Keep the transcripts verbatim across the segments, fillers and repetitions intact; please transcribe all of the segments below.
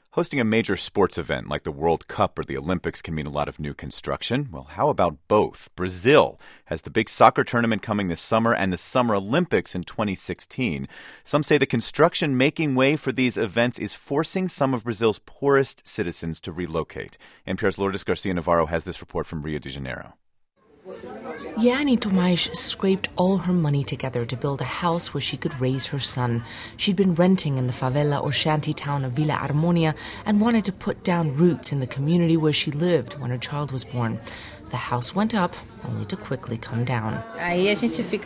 Hosting a major sports event like the World Cup or the Olympics can mean a lot of new construction. Well, how about both? Brazil has the big soccer tournament coming this summer and the Summer Olympics in twenty sixteen. Some say the construction making way for these events is forcing some of Brazil's poorest citizens to relocate. N P R's Lourdes Garcia Navarro has this report from Rio de Janeiro. Yani Tomás scraped all her money together to build a house where she could raise her son. She'd been renting in the favela or shanty town of Vila Harmonia and wanted to put down roots in the community where she lived when her child was born. The house went up, only to quickly come down. There's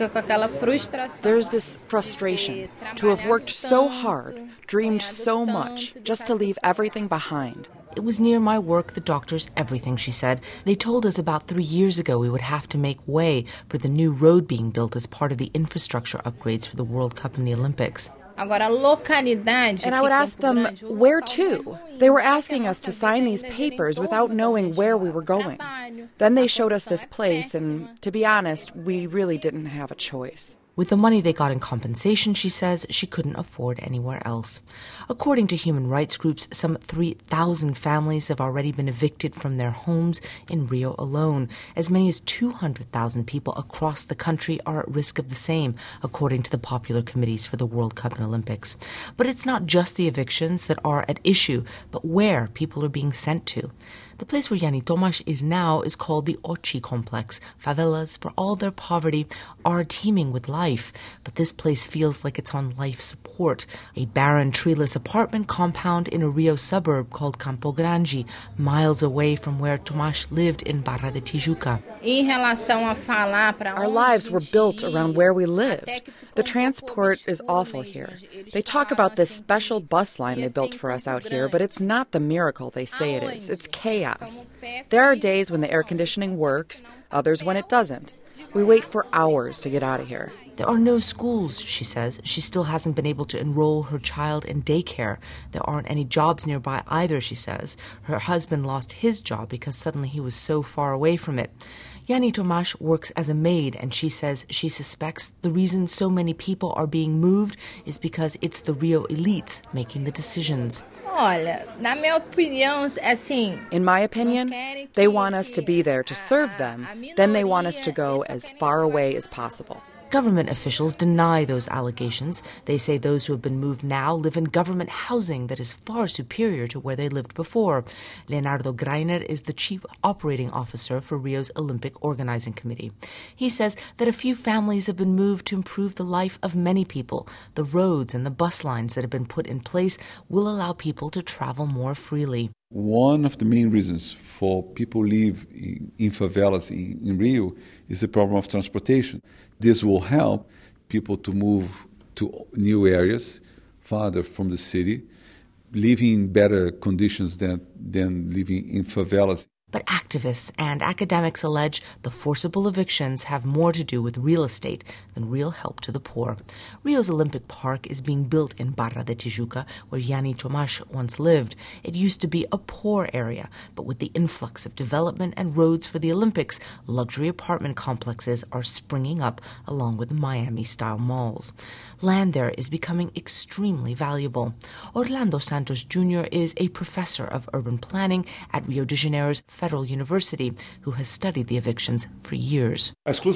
this frustration to have worked so hard, dreamed so much, just to leave everything behind. It was near my work, the doctors, everything, she said. They told us about three years ago we would have to make way for the new road being built as part of the infrastructure upgrades for the World Cup and the Olympics. And I would ask them, where to? They were asking us to sign these papers without knowing where we were going. Then they showed us this place, and to be honest, we really didn't have a choice. With the money they got in compensation, she says, she couldn't afford anywhere else. According to human rights groups, some three thousand families have already been evicted from their homes in Rio alone. As many as two hundred thousand people across the country are at risk of the same, according to the popular committees for the World Cup and Olympics. But it's not just the evictions that are at issue, but where people are being sent to. The place where Yani Tomás is now is called the Ochi Complex. Favelas, for all their poverty, are teeming with life. But this place feels like it's on life support. A barren, treeless apartment compound in a Rio suburb called Campo Grande, miles away from where Tomás lived in Barra de Tijuca. Our lives were built around where we lived. The transport is awful here. They talk about this special bus line they built for us out here, but it's not the miracle they say it is. It's chaos. There are days when the air conditioning works, others when it doesn't. We wait for hours to get out of here. There are no schools, she says. She still hasn't been able to enroll her child in daycare. There aren't any jobs nearby either, she says. Her husband lost his job because suddenly he was so far away from it. Yani Tomás works as a maid, and she says she suspects the reason so many people are being moved is because it's the Rio elites making the decisions. In my opinion, they want us to be there to serve them, then they want us to go as far away as possible. Government officials deny those allegations. They say those who have been moved now live in government housing that is far superior to where they lived before. Leonardo Greiner is the chief operating officer for Rio's Olympic Organizing Committee. He says that a few families have been moved to improve the life of many people. The roads and the bus lines that have been put in place will allow people to travel more freely. One of the main reasons for people live in, in favelas in, in Rio is the problem of transportation. This will help people to move to new areas, farther from the city, living in better conditions than, than living in favelas. But activists and academics allege the forcible evictions have more to do with real estate than real help to the poor. Rio's Olympic Park is being built in Barra de Tijuca, where Yani Tomás once lived. It used to be a poor area, but with the influx of development and roads for the Olympics, luxury apartment complexes are springing up along with the Miami-style malls. Land there is becoming extremely valuable. Orlando Santos Junior is a professor of urban planning at Rio de Janeiro's Federal University, who has studied the evictions for years.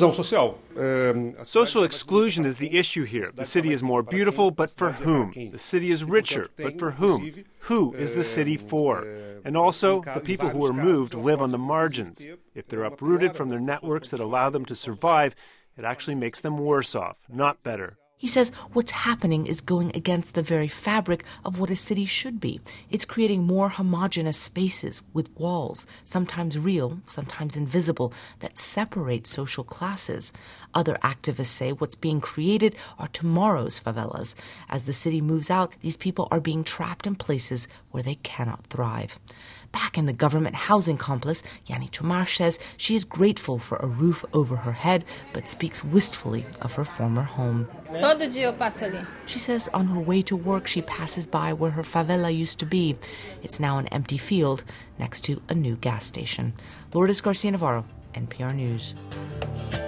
Social exclusion is the issue here. The city is more beautiful, but for whom? The city is richer, but for whom? Who is the city for? And also, the people who are moved live on the margins. If they're uprooted from their networks that allow them to survive, it actually makes them worse off, not better. He says what's happening is going against the very fabric of what a city should be. It's creating more homogeneous spaces with walls, sometimes real, sometimes invisible, that separate social classes. Other activists say what's being created are tomorrow's favelas. As the city moves out, these people are being trapped in places where they cannot thrive. Back in the government housing complex, Yani Tomás says she is grateful for a roof over her head, but speaks wistfully of her former home. She says on her way to work she passes by where her favela used to be. It's now an empty field next to a new gas station. Lourdes Garcia Navarro, N P R News.